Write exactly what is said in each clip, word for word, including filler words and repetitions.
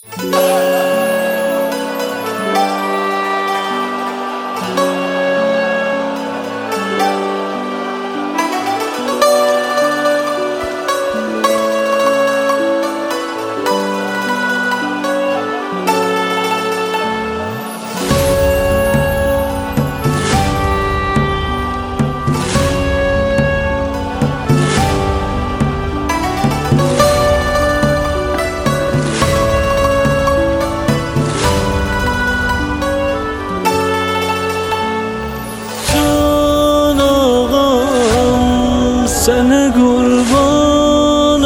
سن قربان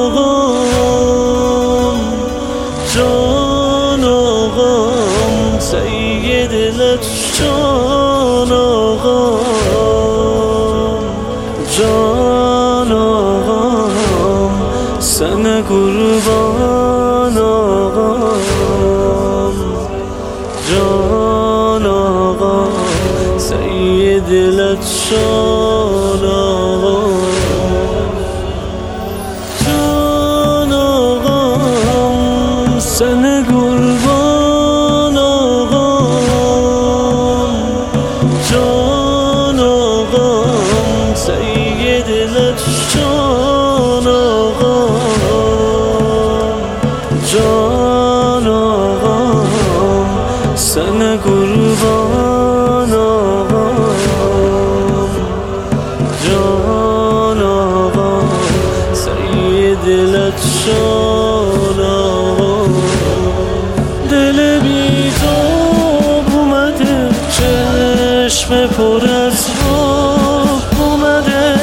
آقام، جان آقام، سید لطشان آقام، جان آقام، سن قربان آقام، جان آقام، سید لطشان آقام. سن قربان آقام، جان آقام، سید لطشان آقام، جان آقام، سن قربان آقام، جان آقام، سید لطشان آقام. دل بی‌تاب اومده، چشم پر از خواب اومده،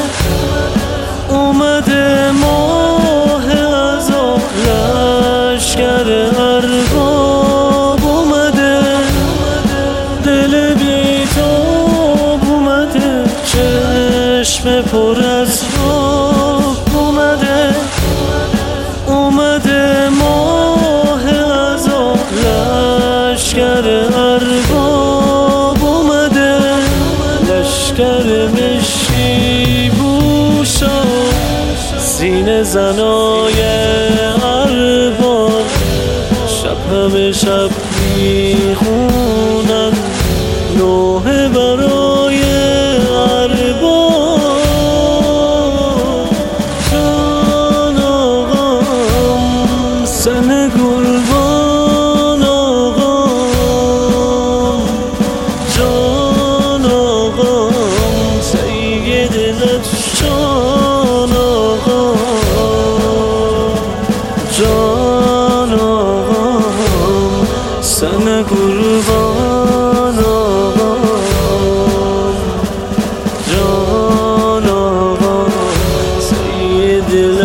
اومده ماه عذاب، لشکر ارباب اومده. دل بی‌تاب اومده، چشم پر از خواب اومده، اومده ماه عذاب، لشکر ارباب اومده. لشکر مشکی بوشا، سینه زنای ارباب، شب همه شب میخونن نوحه برای ارباب. جان آقام، سن قربان آقام، جان آقام، سید لطشان آقام، جان آقام، سن قربان آقام، جان آقام، سید